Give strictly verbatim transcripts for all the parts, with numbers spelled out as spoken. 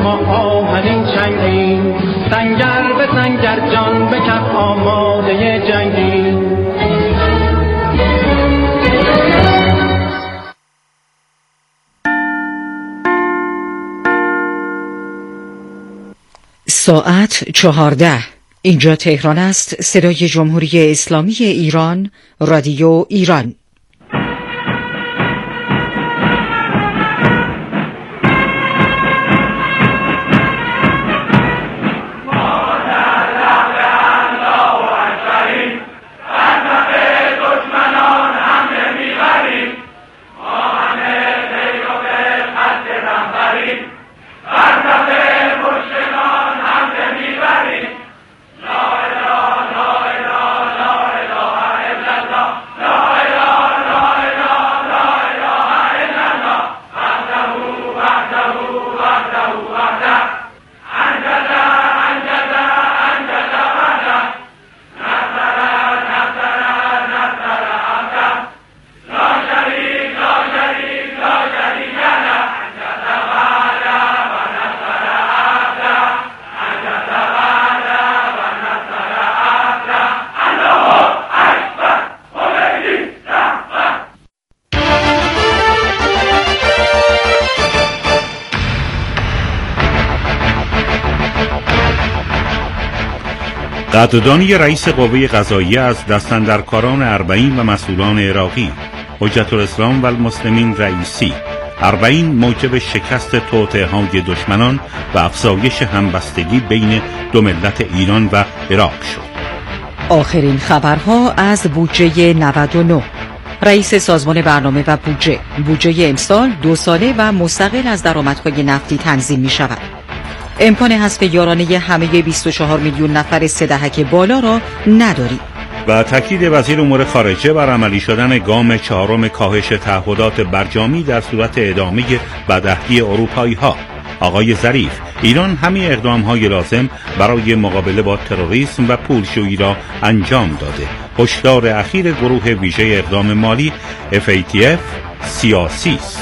ما آهنین چنگیم، سنگر به سنگر جان به کف آماده جنگیم. ساعت چهارده. اینجا تهران است. صدای جمهوری اسلامی ایران، رادیو ایران. قدردانی رئیس قوه قضاییه از دستاندرکاران اربعین و مسئولان عراقی. حجت الاسلام و المسلمین رئیسی: اربعین موجب شکست توطئه‌های دشمنان و افزایش همبستگی بین دو ملت ایران و عراق شد. آخرین خبرها از بودجه نود و نه. رئیس سازمان برنامه و بودجه: بودجه امسال دو ساله و مستقل از درآمدهای نفتی تنظیم می شود. امکان حذف یارانه همه بیست و چهار میلیون نفر سه دهک بالا را نداریم. و تاکید وزیر امور خارجه بر عملی شدن گام چهارم کاهش تعهدات برجامی در صورت ادامه بدعهدی اروپایی ها. آقای ظریف: ایران همه اقدام های لازم برای مقابله با تروریسم و پولشویی را انجام داده. هشدار اخیر گروه ویژه اقدام مالی اف ای تی اف سیاسی است.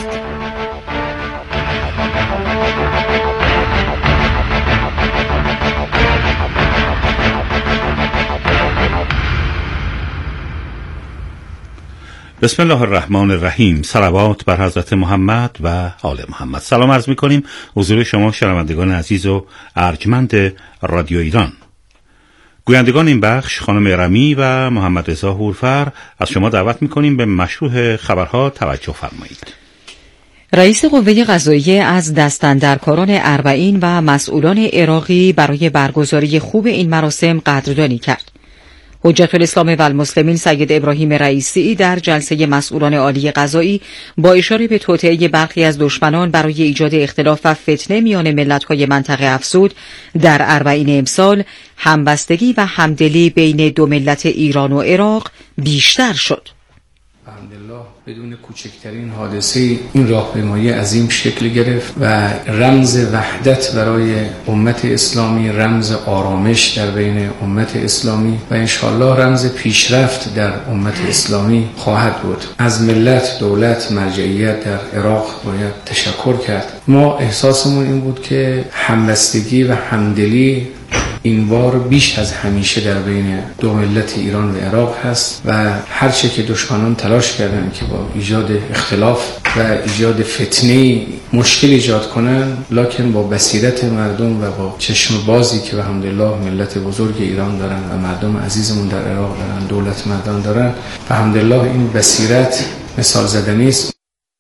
بسم الله الرحمن الرحیم. صلوات بر حضرت محمد و آل محمد. سلام عرض می‌کنیم حضور شما شنوندگان عزیز و ارجمند رادیو ایران. گویندگان این بخش خانم رمی و محمد رضا هورفر از شما دعوت می‌کنیم به مشروع خبرها توجه فرمایید. رئیس قوه قضاییه از دستاندرکاران اربعین و مسئولان عراقی برای برگزاری خوب این مراسم قدردانی کرد. حجت الاسلام و المسلمین سید ابراهیم رئیسی در جلسه مسئولان عالی قضایی با اشاره به توطئه برخی از دشمنان برای ایجاد اختلاف و فتنه میان ملت‌های منطقه افزود، در اربعین امسال همبستگی و همدلی بین دو ملت ایران و عراق بیشتر شد. الحمدلله بدون کوچکترین حادثه این راهپیمایی عظیم شکل گرفت و رمز وحدت برای امت اسلامی، رمز آرامش در بین امت اسلامی و انشالله رمز پیشرفت در امت اسلامی خواهد بود. از ملت، دولت، مرجعیت در عراق باید تشکر کرد. ما احساسمون این بود که همبستگی و همدلی این بار بیش از همیشه در بین دو ملت ایران و عراق هست و هرچه که دشمنان تلاش کردن که با ایجاد اختلاف و ایجاد فتنه مشکل ایجاد کنن، لکن با بصیرت مردم و با چشم بازی که الحمدلله ملت بزرگ ایران دارن و مردم عزیزمون در عراق دارن، دولت مردان دارن، الحمدلله این بصیرت مثال زدنی است.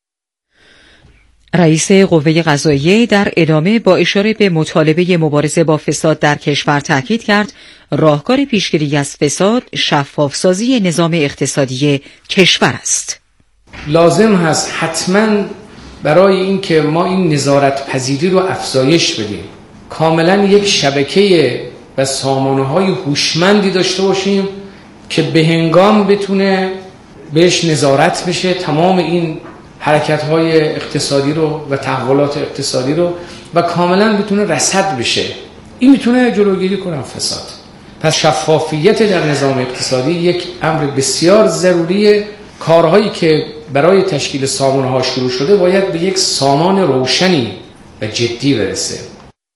رئیس قوه قضاییه در ادامه با اشاره به مطالبه مبارزه با فساد در کشور تاکید کرد راهکار پیشگیری از فساد شفافسازی نظام اقتصادی کشور است. لازم هست حتما برای این که ما این نظارت پذیری رو افزایش بدیم، کاملا یک شبکه و سامانه‌های هوشمندی داشته باشیم که به هنگام بتونه بهش نظارت بشه، تمام این حرکت‌های اقتصادی رو و تحولات اقتصادی رو و کاملا بتونه رصد بشه. این میتونه جلوگیری کنه فساد. پس شفافیت در نظام اقتصادی یک امر بسیار ضروریه. کارهایی که برای تشکیل سامانه‌ها شروع شده باید به یک سامان روشنی و جدی برسه.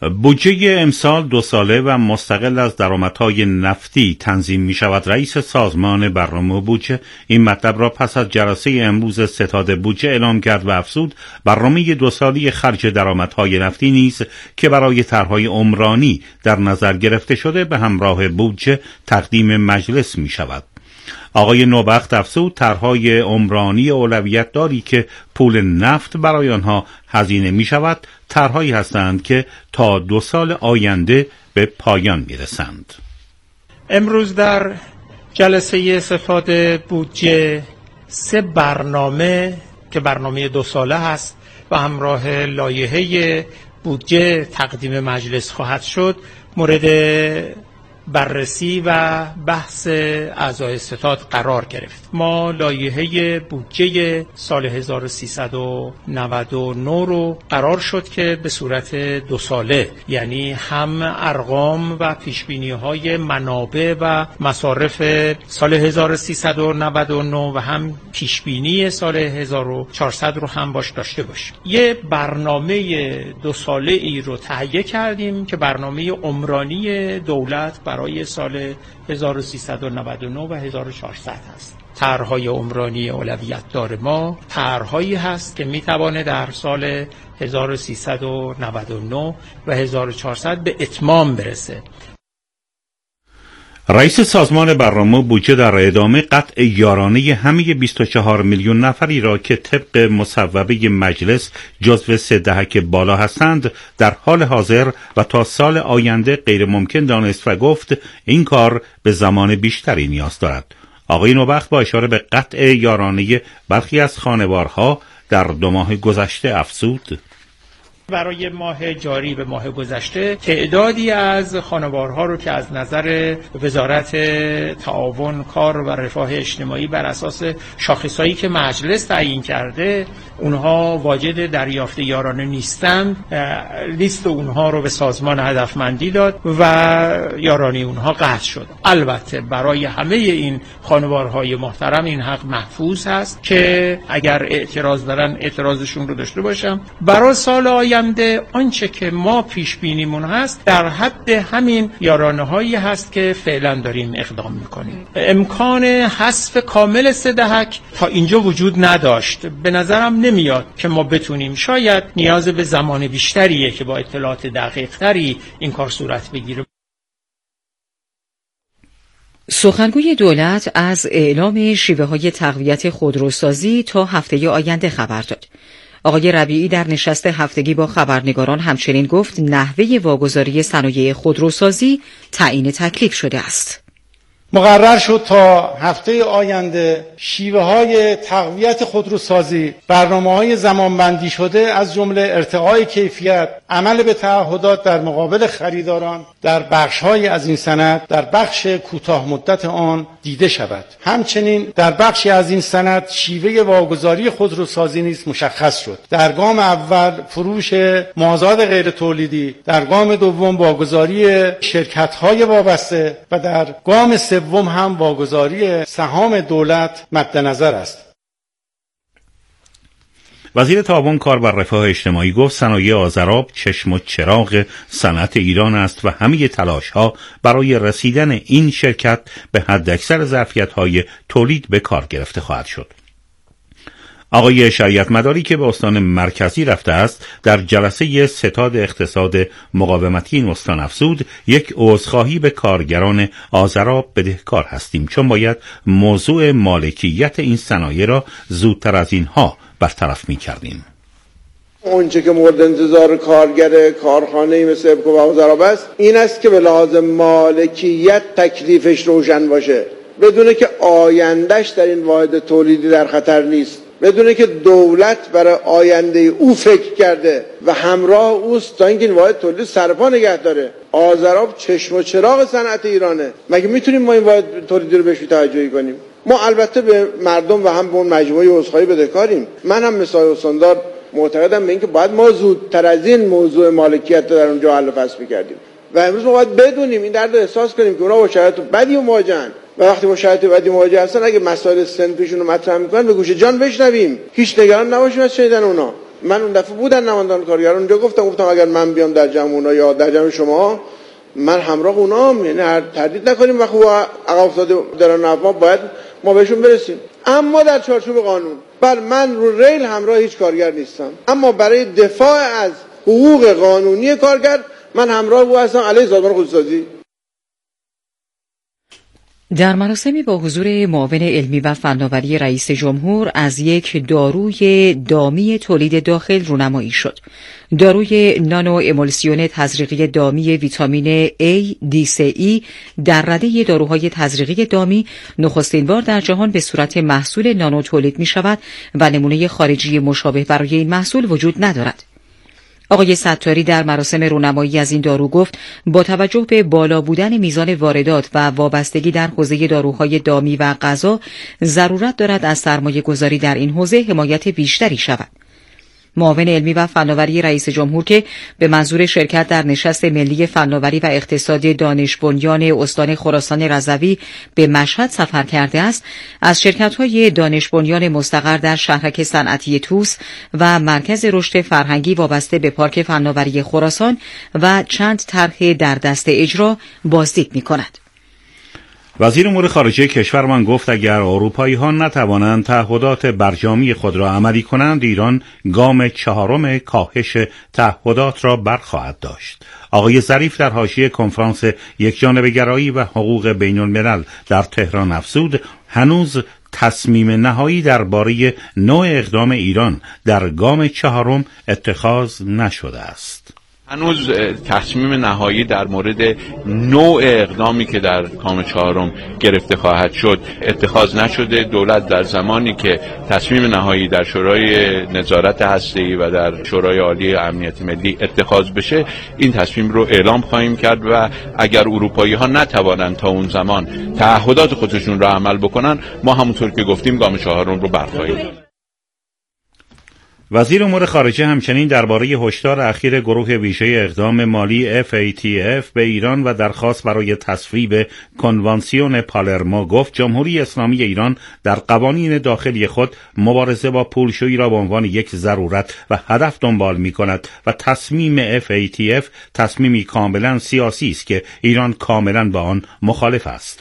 بودجه امسال دو ساله و مستقل از درآمدهای نفتی تنظیم می شود. رئیس سازمان برنامه بودجه این مطلب را پس از جلسه امروز ستاد بودجه اعلام کرد و افزود برنامه دو سالی خرج درآمدهای نفتی نیز که برای طرحهای عمرانی در نظر گرفته شده به همراه بودجه تقدیم مجلس می شود. آقای نوبخت افزود طرحهای عمرانی اولویت داری که پول نفت برای آنها هزینه می شود طرحهایی هستند که تا دو سال آینده به پایان می رسند. امروز در جلسه ستاد بودجه سه برنامه که برنامه دو ساله هست و همراه لایحه بودجه تقدیم مجلس خواهد شد مورد بررسی و بحث اعضای ستاد قرار گرفت. ما لایحه بودجه سال هزار و سیصد و نود و نه رو قرار شد که به صورت دو ساله، یعنی هم ارقام و پیشبینی‌های منابع و مصارف سال هزار و سیصد و نود و نه و هم پیشبینی سال هزار و چهارصد رو هم باش داشته باشیم. یه برنامه دو ساله ای رو تهیه کردیم که برنامه عمرانی دولت برای سال هزار و سیصد و نود و نه و هزار و چهارصد هست. طرحهای عمرانی اولویت دار ما طرحهایی هست که میتوانه در سال هزار و سیصد و نود و نه و هزار و چهارصد به اتمام برسه. رئیس سازمان برنامه بودجه در ادامه قطع یارانه همه بیست و چهار میلیون نفری را که طبق مصوبه مجلس جزو سه دهک بالا هستند در حال حاضر و تا سال آینده غیر ممکن دانست و گفت این کار به زمان بیشتری نیاز دارد. آقای نوبخت با اشاره به قطع یارانه برخی از خانوارها در دو ماه گذشته افزود برای ماه جاری به ماه گذشته تعدادی از خانوارها رو که از نظر وزارت تعاون کار و رفاه اجتماعی بر اساس شاخصهایی که مجلس تعیین کرده اونها واجد دریافت یارانه نیستند، لیست اونها رو به سازمان هدفمندی داد و یارانه اونها قطع شد. البته برای همه این خانوارهای محترم این حق محفوظ هست که اگر اعتراض دارن اعتراضشون رو داشته باشم. برای سال آینده آنچه که ما پیش بینیمون هست در حد همین یارانه هایی هست که فعلا داریم اقدام میکنیم. امکان حذف کامل سه دهک تا اینجا وجود نداشت. به نظرم نمیاد که ما بتونیم، شاید نیاز به زمان بیشتریه که با اطلاعات دقیق تری این کار صورت بگیره. سخنگوی دولت از اعلام شیوه های تقویت خودروسازی تا هفته آینده خبر داد. آقای ربیعی در نشست هفتگی با خبرنگاران همچنین گفت نحوه واگذاری صنایع خودروسازی تعیین تکلیف شده است. مقرر شد تا هفته آینده شیوه های تقویت خودروسازی، برنامه های زمانبندی شده از جمله ارتقای کیفیت، عمل به تعهدات در مقابل خریداران در بخش های از این سند در بخش کوتاه مدت آن دیده شود. همچنین در بخشی از این سند شیوه واگذاری خودروسازی نیز مشخص شد. در گام اول فروش مازاد غیر تولیدی، در گام دوم واگذاری شرکت های وابسته و در گام سوم هم واگذاری سهام دولت مد نظر است. وزیر تعاون کار و رفاه اجتماعی گفت صنایع آذراب چشم و چراغ صنعت ایران است و همه تلاش‌ها برای رسیدن این شرکت به حداکثر ظرفیت‌های تولید به کار گرفته خواهد شد. آقای شریعت مداری که به استان مرکزی رفته است در جلسه ستاد اقتصاد مقاومتی این استان افزود یک عذرخواهی به کارگران آذراب بدهکار هستیم چون باید موضوع مالکیت این صنایع را زودتر از اینها برطرف می‌کردیم. اونچه که مورد انتظار کارگر کارخانه‌ای مثل ابکو و آذراب است این است که به لحاظ مالکیت تکلیفش روشن باشه، بدونه که آیندهش در این واحد تولیدی در خطر نیست، بدونه که دولت برای آینده او فکر کرده و همراه اوست تا اینکه این واحد تولید سرپا نگه داره. آذراب چشم و چراغ صنعت ایرانه. مگه میتونیم ما این واحد تولیدی رو بهش توجهی کنیم؟ ما البته به مردم و هم به اون مجموعه عذرخواهی بدهکاریم. من هم مثل استاندار معتقدم به اینکه باید ما زودتر از این موضوع مالکیت در اونجا حل و فصل می‌کردیم و امروز ما باید بدونیم این درد احساس کنیم که اونا با شرایط بدی مواجهن و وقتی با شرایط بدی مواجه هستن اگه مسائل سن پیشون رو مطرح میکنن به گوش جان بشنویم، هیچ نگران نباشیم از شنیدن اونا. من اون دفعه بودن نمایندگان کارگران اونجا، گفتم گفتم اگر من بیام در جمع اونا یا در جمع شما، من همراه اونام، یعنی هر تردید نکنیم و خوب عقب افتاده در ما باید ما بهشون برسیم. اما در چارچوب قانون، بل من رو ریل همراه هیچ کارگر نیستم، اما برای دفاع از حقوق قانونی کارگر من همراه او هستم علیه سازمان خودروسازی. در مراسمی با حضور معاون علمی و فناوری رئیس جمهور از یک داروی دامی تولید داخل رونمایی شد. داروی نانو امولسیون تزریقی دامی ویتامین A دی سه ای در رده داروهای تزریقی دامی نخستین بار در جهان به صورت محصول نانو تولید می شود و نمونه خارجی مشابه برای این محصول وجود ندارد. آقای ستاری در مراسم رونمایی از این دارو گفت با توجه به بالا بودن میزان واردات و وابستگی در حوزه داروهای دامی و غذا ضرورت دارد از سرمایه گذاری در این حوزه حمایت بیشتری شود. معاون علمی و فناوری رئیس جمهور که به منظور شرکت در نشست ملی فناوری و اقتصاد دانش بنیان استان خراسان رضوی به مشهد سفر کرده است، از شرکت‌های دانش بنیان مستقر در شهرک صنعتی طوس و مرکز رشد فرهنگی وابسته به پارک فناوری خراسان و چند طرح در دست اجرا بازدید می‌کند. وزیر امور خارجه کشورمان گفت اگر اروپایی‌ها نتوانند تعهدات برجامی خود را عملی کنند، ایران گام چهارم کاهش تعهدات را برخواهد داشت. آقای ظریف در حاشیه کنفرانس یکجانبه‌گرایی و حقوق بین‌الملل در تهران افزود هنوز تصمیم نهایی درباره نوع اقدام ایران در گام چهارم اتخاذ نشده است. هنوز تصمیم نهایی در مورد نوع اقدامی که در گام چهارم گرفته خواهد شد اتخاذ نشده. دولت در زمانی که تصمیم نهایی در شورای نظارت هسته‌ای و در شورای عالی امنیت ملی اتخاذ بشه، این تصمیم رو اعلام خواهیم کرد و اگر اروپایی ها نتوانند تا اون زمان تعهدات خودشون را عمل بکنن، ما همونطور که گفتیم گام چهارم رو برخواهیم. وزیر امور خارجه همچنین درباره هشدار اخیر گروه ویژه اقدام مالی اف ای تی اف به ایران و درخواست برای تصویب کنوانسیون پالرمو گفت جمهوری اسلامی ایران در قوانین داخلی خود مبارزه با پولشویی را به عنوان یک ضرورت و هدف دنبال می کند و تصمیم اف ای تی اف تصمیمی کاملا سیاسی است که ایران کاملا با آن مخالف است.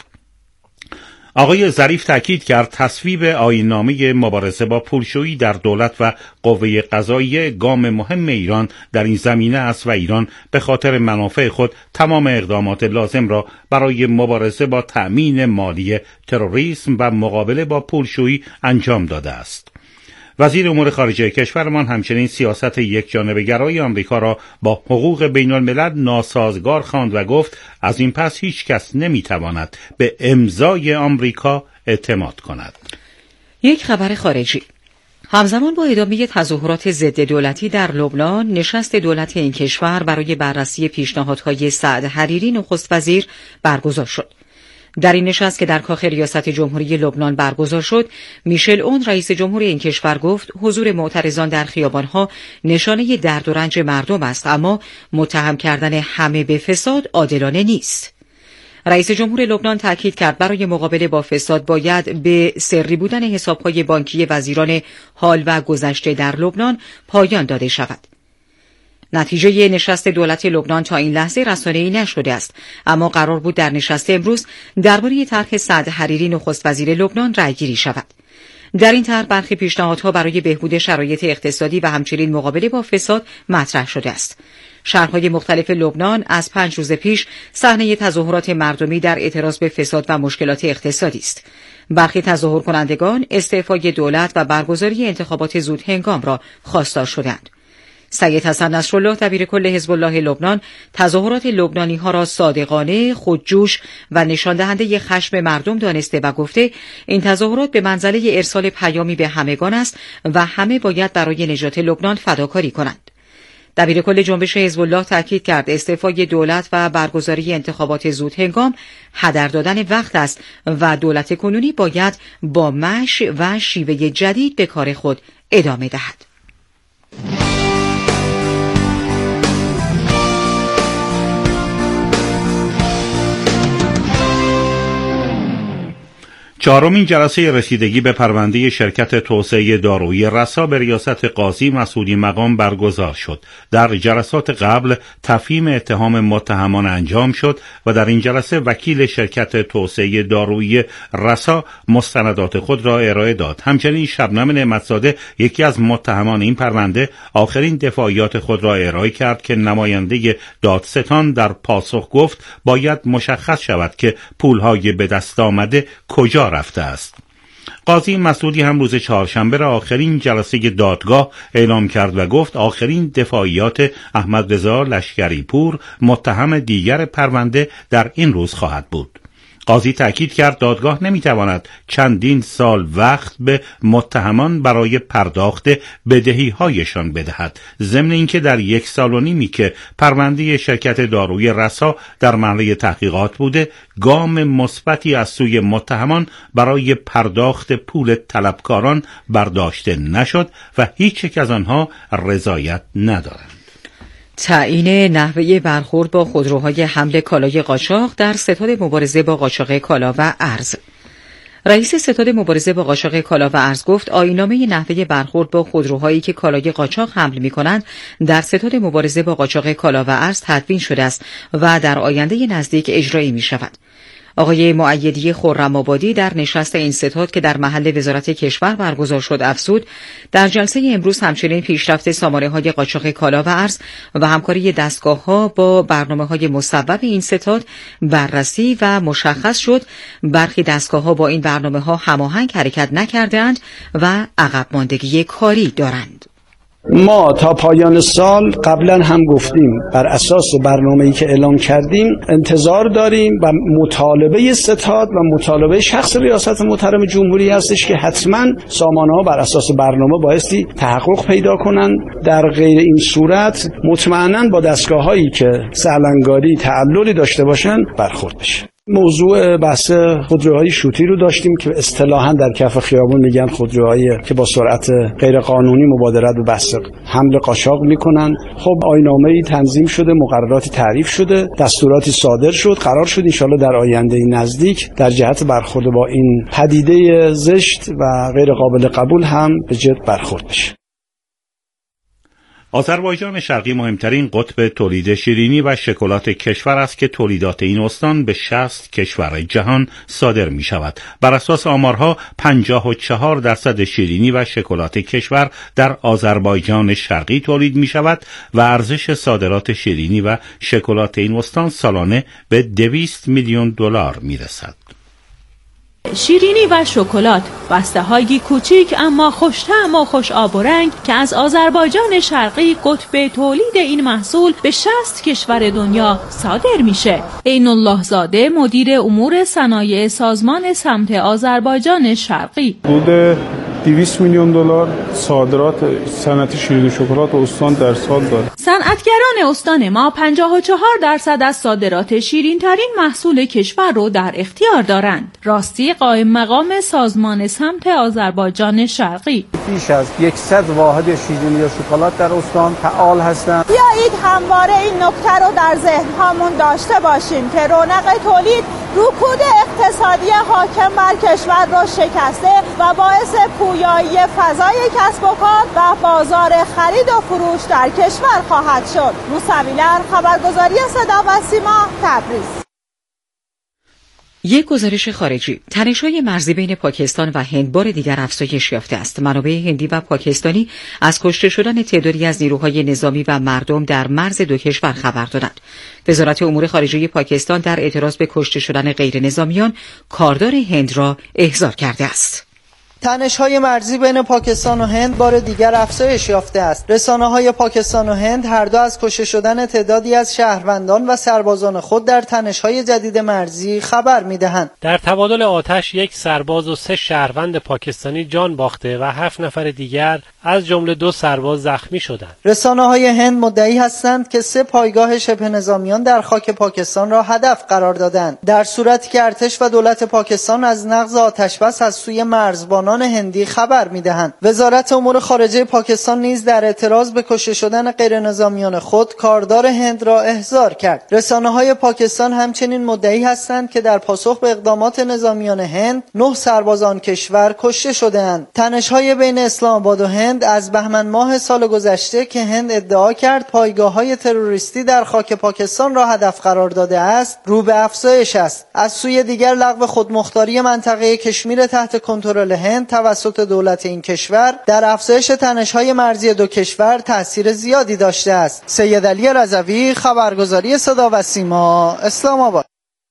آقای ظریف تاکید کرد تصویب آیین‌نامه مبارزه با پولشویی در دولت و قوه قضاییه گام مهم ایران در این زمینه است و ایران به خاطر منافع خود تمام اقدامات لازم را برای مبارزه با تأمین مالی تروریسم و مقابله با پولشویی انجام داده است. وزیر امور خارجه کشورمان همچنین سیاست یکجانبه‌گرای آمریکا را با حقوق بین الملل ناسازگار خواند و گفت از این پس هیچ کس نمیتواند به امضای آمریکا اعتماد کند. یک خبر خارجی: همزمان با ادامه تظاهرات ضد دولتی در لبنان، نشست دولت این کشور برای بررسی پیشنهادهای سعد حریری نخست وزیر برگزار شد. در این نشست که در کاخ ریاست جمهوری لبنان برگزار شد، میشل اون رئیس جمهور این کشور گفت حضور معترضان در خیابانها نشانه درد و رنج مردم است، اما متهم کردن همه به فساد عادلانه نیست. رئیس جمهور لبنان تاکید کرد برای مقابله با فساد باید به سری بودن حسابهای بانکی وزیران حال و گذشته در لبنان پایان داده شود. نتیجه نشست دولت لبنان تا این لحظه رسانه‌ای نشده است، اما قرار بود در نشست امروز درباره طرح سعد حریری نخست وزیر لبنان رأیگیری شود. در این طرح برخی پیشنهادها برای بهبود شرایط اقتصادی و همچنین مقابله با فساد مطرح شده است. شهرهای مختلف لبنان از پنج روز پیش صحنه تظاهرات مردمی در اعتراض به فساد و مشکلات اقتصادی است. برخی تظاهر کنندگان استعفای دولت و برگزاری انتخابات زود هنگام را خواستار شدند. سید حسن نصرالله دبیر کل حزب الله لبنان تظاهرات لبنانی ها را صادقانه، خودجوش و نشان دهنده خشم مردم دانسته و گفته این تظاهرات به منزله ارسال پیامی به همگان است و همه باید برای نجات لبنان فداکاری کنند. دبیر کل جنبش حزب الله تاکید کرد استعفای دولت و برگزاری انتخابات زود هنگام هدر دادن وقت است و دولت کنونی باید با مشی و شیوه جدید به کار خود ادامه دهد. چهارمین جلسه رسیدگی به پرونده شرکت توسعه دارویی رسا به ریاست قاضی مسعودی مقام برگزار شد. در جلسات قبل تفهیم اتهام متهمان انجام شد و در این جلسه وکیل شرکت توسعه دارویی رسا مستندات خود را ارائه داد. همچنین شبنم نعمتزاده، یکی از متهمان این پرونده، آخرین دفاعیات خود را ارائه کرد که نماینده دادستان در پاسخ گفت باید مشخص شود که پولهای به دست آمده کجا رفته است. قاضی مسعودی هم روز چهارشنبه را آخرین جلسه دادگاه اعلام کرد و گفت آخرین دفاعیات احمد رضا لشکری پور، متهم دیگر پرونده، در این روز خواهد بود. قاضی تأکید کرد دادگاه نمیتواند چندین سال وقت به متهمان برای پرداخت بدهی‌هایشان بدهد، ضمن اینکه در یک سال و نیمی که پرونده شرکت دارویی رسا در مرحله تحقیقات بوده، گام مثبتی از سوی متهمان برای پرداخت پول طلبکاران برداشته نشد و هیچ یک از آنها رضایت ندارند. تعیین نحوه برخورد با خودروهای حمل کالای قاچاق در ستاد مبارزه با قاچاق کالا و ارز. رئیس ستاد مبارزه با قاچاق کالا و ارز گفت آیین‌نامه نحوه برخورد با خودروهایی که کالای قاچاق حمل می‌کنند در ستاد مبارزه با قاچاق کالا و ارز تدوین شده است و در آینده نزدیک اجرایی می‌شود. آقای مؤیدی خرم‌آبادی در نشست این ستاد که در محل وزارت کشور برگزار شد افزود در جلسه امروز همچنین پیشرفت سامانه‌های قاچاق کالا و ارز و همکاری دستگاه‌ها با برنامه‌های مصوب این ستاد بررسی و مشخص شد برخی دستگاه‌ها با این برنامه‌ها هماهنگ حرکت نکرده‌اند و عقب ماندگی کاری دارند. ما تا پایان سال قبلا هم گفتیم بر اساس برنامه‌ای که اعلام کردیم انتظار داریم و مطالبه ستاد و مطالبه شخص ریاست محترم جمهوری هستش که حتما سامانه‌ها بر اساس برنامه بایستی تحقق پیدا کنند. در غیر این صورت مطمئناً با دستگاه‌هایی که سالنگاری تعللی داشته باشن برخورد بشه. موضوع بحث خودروهای شوتی رو داشتیم که اصطلاحاً در کف خیابون میگن خودروهایی که با سرعت غیر قانونی مبادرت به بحث حمل قاچاق میکنن. خب آیین‌نامه‌ای تنظیم شده، مقرراتی تعریف شده، دستوراتی صادر شد. قرار شد انشالله در آینده نزدیک در جهت برخورد با این پدیده زشت و غیر قابل قبول هم به جد برخورد بشه. آذربایجان شرقی مهمترین قطب تولید شیرینی و شکلات کشور است که تولیدات این استان به شصت کشور جهان صادر می شود. بر اساس آمارها پنجاه و چهار درصد شیرینی و شکلات کشور در آذربایجان شرقی تولید می شود و ارزش صادرات شیرینی و شکلات این استان سالانه به دویست میلیون دلار می رسد. شیرینی و شکلات، بسته‌هایی کوچیک اما خوش‌طعم و خوش آب و رنگ که از آذربایجان شرقی قطب تولید این محصول به شصت کشور دنیا صادر میشه. عین الله زاده مدیر امور صنایع سازمان سمت آذربایجان شرقی: حدود دویست میلیون دلار صادرات صنعت شیرینی و شکلات استان در سال داره. صنعتگران استان ما پنجاه و چهار درصد از صادرات شیرین ترین محصول کشور رو در اختیار دارند. راستی قائم مقام سازمان سمت آذربایجان شرقی: بیش از صد واحد شیرینی و شکلات در استان فعال هستند. بیایید همواره این نکته رو در ذهن‌هامون داشته باشیم که رونق تولید رکود اقتصادی حاکم بر کشور را شکسته و باعث پویایی فضای کسب و کار و بازار خرید و فروش در کشور خواهد شد. موسویلر، خبرگزاری صدا و سیما، تبریز. یک گزارش خارجی: تنش‌های مرزی بین پاکستان و هند بار دیگر افزایش یافته است. منابع هندی و پاکستانی از کشته شدن تعدادی از نیروهای نظامی و مردم در مرز دو کشور خبر دادند. وزارت امور خارجه پاکستان در اعتراض به کشته شدن غیر نظامیان کاردار هند را احضار کرده است. تنش‌های مرزی بین پاکستان و هند بار دیگر افزایش یافته است. رسانه‌های پاکستان و هند هر دو از کشته شدن تعدادی از شهروندان و سربازان خود در تنش‌های جدید مرزی خبر می‌دهند. در تبادل آتش یک سرباز و سه شهروند پاکستانی جان باخته و هفت نفر دیگر از جمله دو سرباز زخمی شدند. رسانه‌های هند مدعی هستند که سه پایگاه شبه نظامیان در خاک پاکستان را هدف قرار دادند. در صورتی که ارتش و دولت پاکستان از نقض آتش‌بس از سوی مرزبانان سخنگویان هندی خبر می‌دهند. وزارت امور خارجه پاکستان نیز در اعتراض به کشته شدن غیرنظامیان خود کاردار هند را احضار کرد. رسانه‌های پاکستان همچنین مدعی هستند که در پاسخ به اقدامات نظامیان هند نه سرباز آن کشور کشته شده‌اند. تنش‌های بین اسلام آباد و هند از بهمن ماه سال گذشته که هند ادعا کرد پایگاه‌های تروریستی در خاک پاکستان را هدف قرار داده است، رو به افزایش است. از سوی دیگر لغو خودمختاری منطقه کشمیر تحت کنترل هند توسط دولت این کشور در افزایش تنش‌های مرزی دو کشور تأثیر زیادی داشته است. سید علی رضوی، خبرگزاری صدا و سیما، اسلام آباد.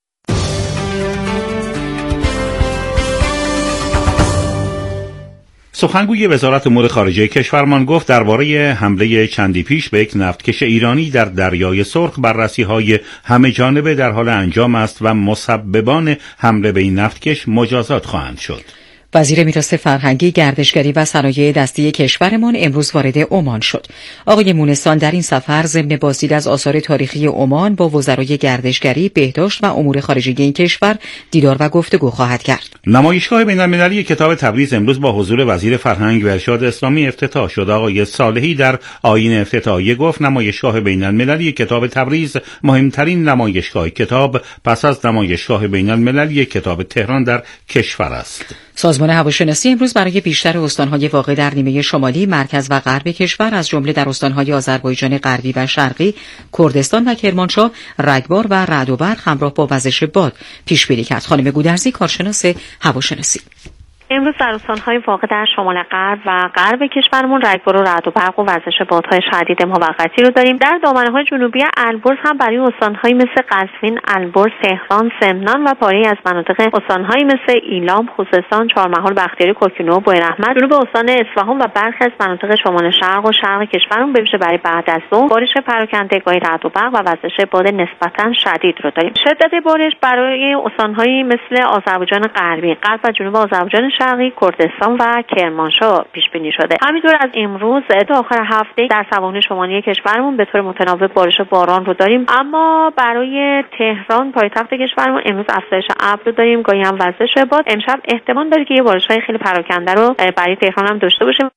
سخنگوی وزارت امور خارجه کشورمان گفت درباره حمله چندی پیش به یک نفتکش ایرانی در دریای سرخ بررسی‌های همه جانبه در حال انجام است و مسببان حمله به این نفتکش مجازات خواهند شد. وزیر میراث فرهنگی، گردشگری و صنایع دستی کشورمان امروز وارد عمان شد. آقای مونسان در این سفر ضمن بازدید از آثار تاریخی عمان با وزرای گردشگری، بهداشت و امور خارجه این کشور دیدار و گفتگو خواهد کرد. نمایشگاه بین‌المللی کتاب تبریز امروز با حضور وزیر فرهنگ و ارشاد اسلامی افتتاح شد. آقای صالحی در آیین افتتاحیه گفت نمایشگاه بین‌المللی کتاب تبریز مهمترین نمایشگاه کتاب پس از نمایشگاه بین‌المللی کتاب تهران در کشور است. سازمان هواشناسی امروز برای بیشتر استان‌های واقع در نیمه شمالی، مرکز و غرب کشور از جمله در استان‌های آذربایجان غربی و شرقی، کردستان و کرمانشاه رگبار و رعد و برق همراه با وزش باد پیش‌بینی کرد. خانم گودرزی، کارشناس هواشناسی: امروز در استان‌های واقع در شمال غرب و غرب کشورمون رگبار و رعد و برق و وزش بادهای شدید موقتی رو داریم. در دامنه‌های جنوبی البرز هم برای استان‌هایی مثل قزوین، البرز، تهران، سمنان و پاره‌ای از مناطق استان‌هایی مثل ایلام، خوزستان، چهارمحال، بختیاری، کوکنو، بویراحمد، جنوب استان اصفهان و برخی از مناطق شمال شرق و شرق کشورمون به ویژه برای بعد از ظهر بارش پراکنده گاهی رعد و برق و وزش باد نسبتاً شدید رو داریم. شدت بارش برای استان‌هایی مثل آذربایجان غربی، غرب و جنوب آذربایجان شرقی، کردستان و کرمانشاه پیش بینی شده. همینطور از امروز تا آخر هفته در سواحل شمالی کشورمون به طور متناوب بارش باران رو داریم، اما برای تهران پایتخت کشورمون امروز افزایش ابر رو داریم، گاهی هم وزش باد. امشب احتمال داره که یه بارش‌های خیلی پراکنده رو برای تهران هم داشته باشیم.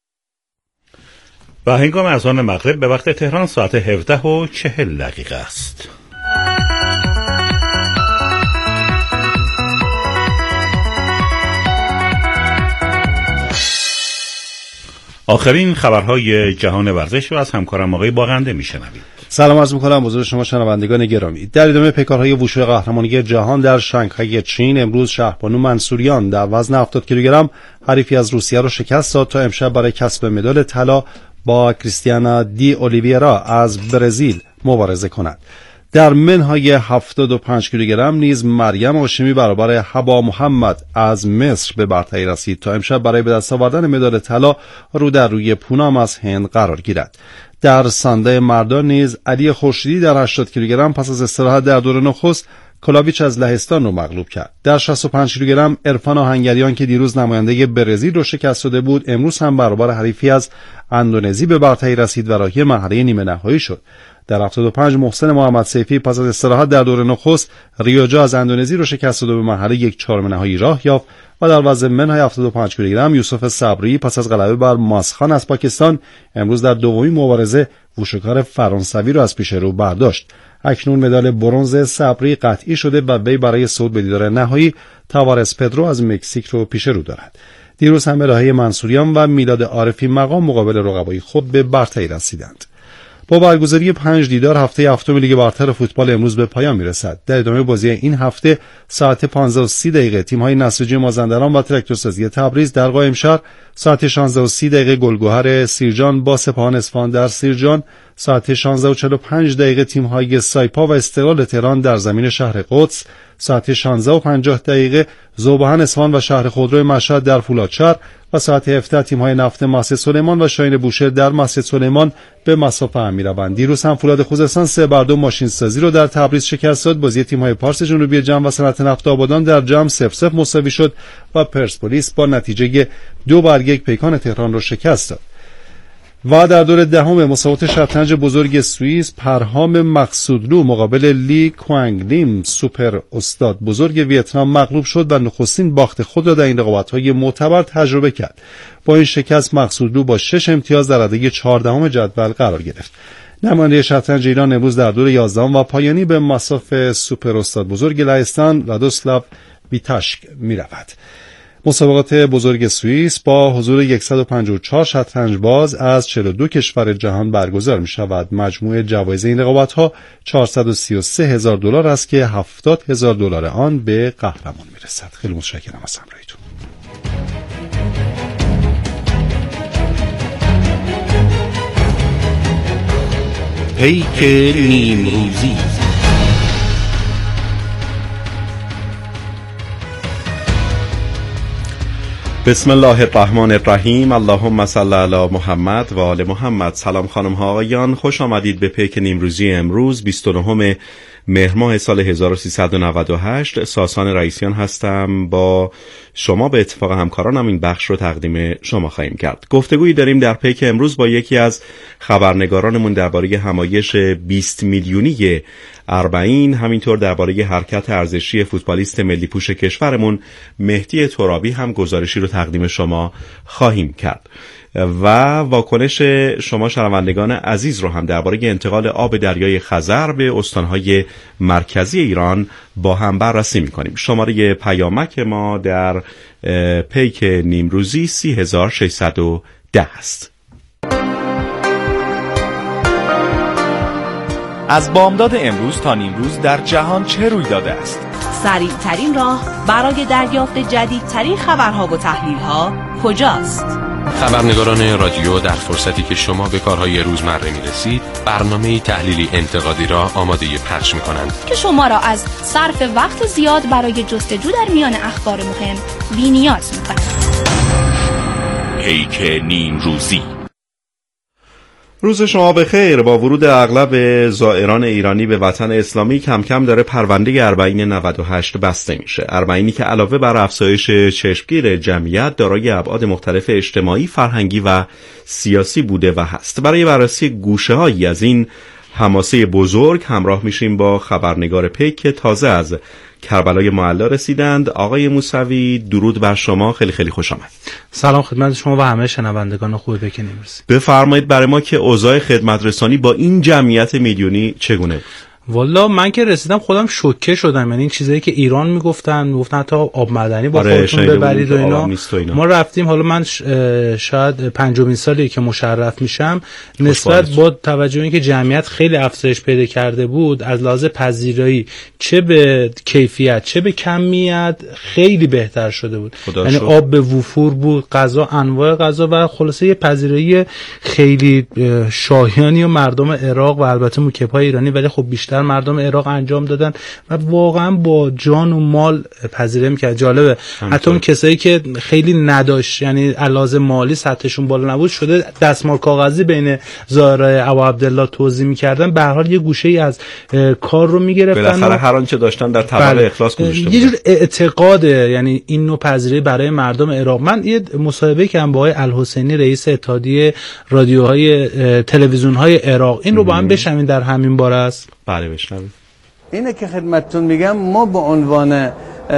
و هنگام اذان مغرب به وقت تهران ساعت هفده و چهل دقیقه است. آخرین خبرهای جهان ورزش رو از همکارم آقای باغنده میشنوید. سلام عرض می‌کنم حضور شما شنوندگان گرامی. در ادامه پیکارهای وشو قهرمانی جهان در شانگهای چین، امروز شهربانو منصوریان در وزن هفتاد کیلوگرم حریفی از روسیه رو شکست داد تا امشب برای کسب مدال طلا با کریستیانا دی اولیویرا از برزیل مبارزه کند. در منهای هفتاد و پنج کیلوگرم نیز مریم هاشمی برابر حبا محمد از مصر به برتری رسید تا امشب برای به دست آوردن مدال طلا رو در روی پونام از هند قرار گیرد. در سانده مردان نیز علی خورشیدی در هشتاد کیلوگرم پس از استراحت در دور نخست کلاویچ از لهستان رو مغلوب کرد. در شصت و پنج کیلوگرم عرفان آهنگریان که دیروز نماینده برزیل رو شکست داده بود، امروز هم برابر حریفی از اندونزی به برتری رسید و راهی مرحله نیمه نهایی شد. در هفتاد و پنج محسن محمد سیفی پس از استراحت در دور نخست ریوجا از اندونزی رو شکست داد و به مرحله یک چهارم نهایی راه یافت و در وزن منهای هفتاد و پنج کیلوگرم یوسف صبری پس از غلبه بر ماسخان از پاکستان امروز در دومین مبارزه وشوکار فرانسوی رو از پیش رو برداشت. اکنون مدال برنز صبری قطعی شده و وی برای صعود به دیدار نهایی تاوارس پدرو از مکزیک رو پیش رو دارد. دیروز هم الهه منصوریان و میلاد عارفی مقام مقابل رقبای خود به برتری رسیدند. با برگزاری پنج دیدار هفته هفتم لیگ برتر فوتبال امروز به پایان میرسد. در ادامه بازی این هفته ساعت پانزده و سی دقیقه تیم‌های نساجی مازندران و تراکتورسازی تبریز در قائمشهر، ساعت شانزده و سی دقیقه گلگهر سیرجان با سپاهان اصفهان در سیرجان، ساعت شانزده و چهل و پنج دقیقه تیم‌های سایپا و استقلال تهران در زمین شهر قدس، ساعت شانزده و پنجاه دقیقه ذوبحان اصفهان و شهر خودرو مشهد در فولادشهر و ساعت هفده تیم‌های نفت مسجد سلیمان و شاهین بوشهر در مسجد سلیمان به مسافه هم می‌روند. دیروز هم فولاد خوزستان سه بر دو ماشین سازی رو در تبریز شکست داد. بازی تیم‌های پارس جنوبی جم و صنعت نفت آبادان در جم صفر صفر مساوی شد و پرسپولیس با نتیجه دو بر یک پیکان تهران رو شکست داد. و در دور دهم مسابقات شطرنج بزرگ سوئیس پرهام مقصودلو مقابل لی کوانگلیم سوپر استاد بزرگ ویتنام مغلوب شد و نخستین باخت خود را در این رقابت‌های معتبر تجربه کرد. با این شکست مقصودلو با شش امتیاز در رده چهاردهم جدول قرار گرفت. نماینده شطرنج ایران امروز در دور یازدهم و پایانی به مصاف سوپر استاد بزرگ لهستان رادوسلاو ویتاشک می‌رود. مسابقات بزرگ سوئیس با حضور صد و پنجاه و چهار شطرنج باز از چهل و دو کشور جهان برگزار می شود. مجموع جوایز این رقابت‌ها چهارصد و سی و سه هزار دلار است که هفتاد هزار دلار آن به قهرمان می رسد. خیلی متشکرم از همراهیتون. پیک نیمروزی. بسم الله الرحمن الرحیم. اللهم صل علی محمد و آل محمد. سلام خانم ها آقایان، خوش آمدید به پیک نیمروزی امروز بیست و نهم مهر ماه سال هزار و سیصد و نود و هشت. ساسان رئیسیان هستم. با شما به اتفاق همکارانم این بخش رو تقدیم شما خواهیم کرد. گفتگویی داریم در پیک امروز با یکی از خبرنگارانمون درباره همایش بیست میلیونی اربعین، همینطور درباره حرکت ارزشی فوتبالیست ملی پوش کشورمون مهدی ترابی هم گزارشی رو تقدیم شما خواهیم کرد و واکنش شما شنوندگان عزیز رو هم درباره انتقال آب دریای خزر به استانهای مرکزی ایران با هم بررسی می‌کنیم. شماره پیامک ما در پیک نیمروزی سی هزار و ششصد و ده است. از بامداد امروز تا نیمروز در جهان چه روی داده است؟ سریع ترین راه برای دریافت جدیدترین خبرها و تحلیل‌ها کجاست؟ خبرنگاران رادیو در فرصتی که شما به کارهای روزمره می‌رسید، برنامه تحلیلی انتقادی را آماده پخش می‌کنند که شما را از صرف وقت زیاد برای جستجو در میان اخبار مهم بی‌نیاز می‌کند. پیک نیمروزی. روز شما بخیر. با ورود اغلب زائران ایرانی به وطن اسلامی کم کم داره پرونده اربعین نود و هشت بسته میشه. اربعینی که علاوه بر افزایش چشمگیر جمعیت دارای ابعاد مختلف اجتماعی، فرهنگی و سیاسی بوده و هست. برای بررسی گوشه‌هایی از این حماسه بزرگ همراه میشیم با خبرنگار پیک که تازه از کربلای معلا رسیدند. آقای موسوی درود بر شما، خیلی خیلی خوش آمد. سلام خدمت شما و همه شنوندگان خوب پیک نیمروزی. بفرمایید برای ما که اوضاع خدمت رسانی با این جمعیت میلیونی چگونه؟ والا من که رسیدم خودم شوکه شدم. یعنی این چیزایی که ایران میگفتن میگفتن حتی آب معدنی با آره خودتون ببرید و اینا. اینا ما رفتیم. حالا من شاید پنجمین سالی که مشرف میشم نسبت با توجه اینکه جمعیت خیلی افزایش پیدا کرده بود از لحاظ پذیرایی چه به کیفیت چه به کمیت خیلی بهتر شده بود. یعنی آب به وفور بود، غذا انواع غذا و خلاصه یه پذیرایی خیلی شاهیانی و مردم عراق و البته موکب‌های ایرانی ولی خب بیشتر مردم عراق انجام دادن و واقعا با جان و مال پذیرایی می‌کرد. جالبه حتی اون کسایی که خیلی نداشت یعنی علاوه مالی سطحشون بالا نبود شده دستمال کاغذی بین زائرای ابو عبدالله توزیع می‌کردن، به هر حال یه گوشه‌ای از کار رو می‌گرفتن بالاخره هر آنچه داشتن در طبق اخلاص گذاشته بودن. یه جور اعتقاده یعنی این نوع پذیرایی برای مردم عراق. من یه مصاحبه کردم با آقای الحسینی رئیس اتحادیه رادیوهای تلویزیون‌های عراق، این رو با هم بشنویم در همین باره است. بله بشنویم. اینه که خدمتتون میگم ما به عنوان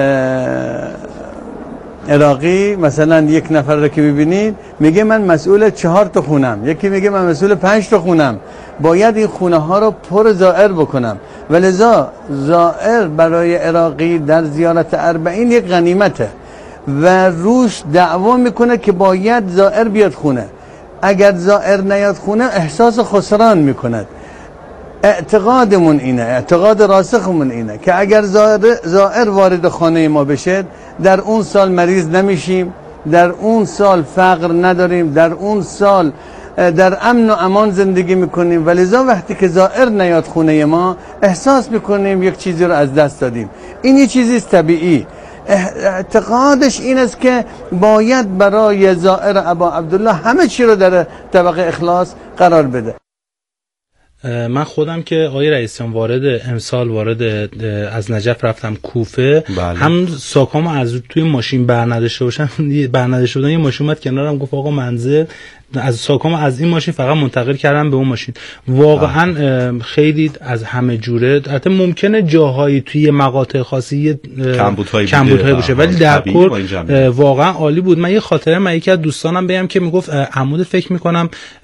عراقی مثلا یک نفر رو که ببینید میگه من مسئول چهار تا خونم، یکی میگه من مسئول پنج تا خونم، باید این خونه ها رو پر زائر بکنم. ولذا زائر برای عراقی در زیارت اربعین یک غنیمته و روش دعوا میکنه که باید زائر بیاد خونه. اگر زائر نیاد خونه احساس خسران میکند. اعتقادمون اینه، اعتقاد راسخمون اینه که اگر زائر وارد خانه ما بشه در اون سال مریض نمیشیم، در اون سال فقر نداریم، در اون سال در امن و امان زندگی میکنیم. ولذا وقتی که زائر نیاد خونه ما احساس میکنیم یک چیزی رو از دست دادیم. این یه چیزی طبیعی. اعتقادش این است که باید برای زائر ابا عبدالله همه چی رو در طبق اخلاص قرار بده. من خودم که آقای رئیسیان وارد امسال وارد از نجف رفتم کوفه، بله. هم ساکام از توی ماشین برنداشته باشم برنداشته بودن، یه ماشین اومد کنارم گفت آقا منزل از ساکام از این ماشین فقط منتقل کردم به اون ماشین. واقعا بله. خیلی از همه جوره، البته ممکنه جاهایی توی مقاطع خاصی کمبودهای کمبودهای باشه ولی در کل واقعا عالی بود. من یه خاطره من یکی از دوستانم بگم که میگفت عمود فکر میکنم